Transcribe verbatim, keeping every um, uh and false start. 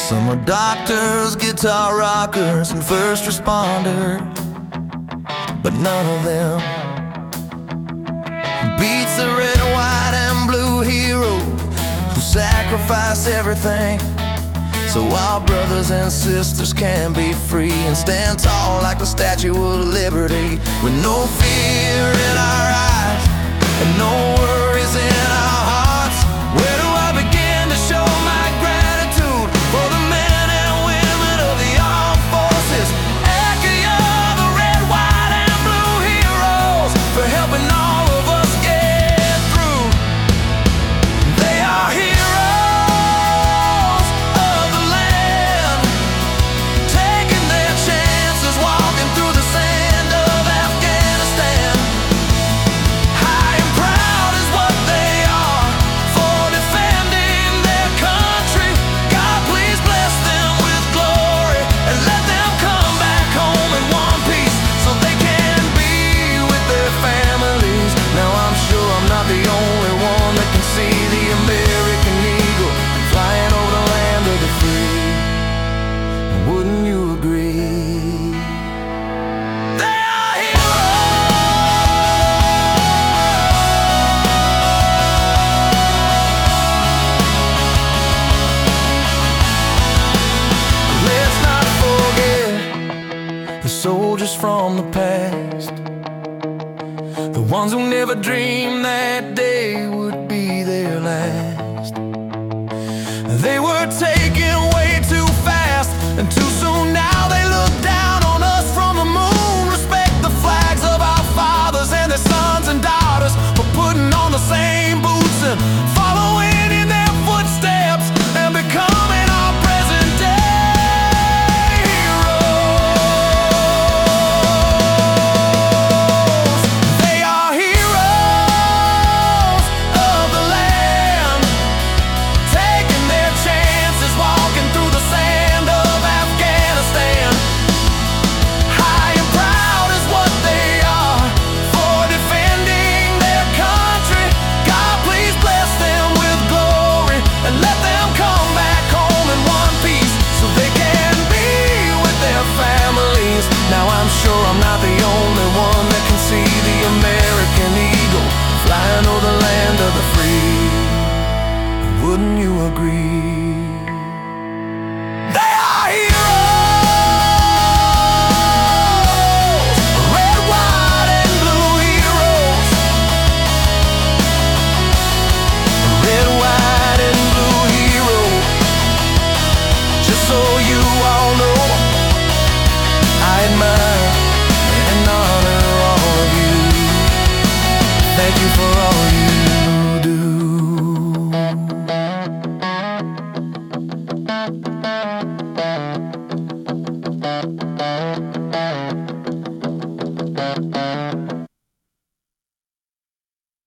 Some are doctors, guitar rockers, and first responders, but none of them beats the red, white, and blue hero who sacrifice everything so our brothers and sisters can be free and stand tall like the Statue of Liberty, with no fear in our eyes and no worries in our hearts. Where do I begin to show my gratitude for the men and women of the armed forces? Echo, you're the red, white, and blue heroes for helping all of us get through. They are heroes of the land, taking their chances, walking through the sand of Afghanistan. High and proud is what they are for defending their country. God, please bless them with glory and let them come back home in one piece so they can be with their families. Now I'm sure I'm not the only one that can see the American eagle flying over the land of the free. Wouldn't you agree? They are heroes. Let's not forget the soldiers from the past, the ones who never dreamed that day would be their last. They were taken way too fast and too soon. Now they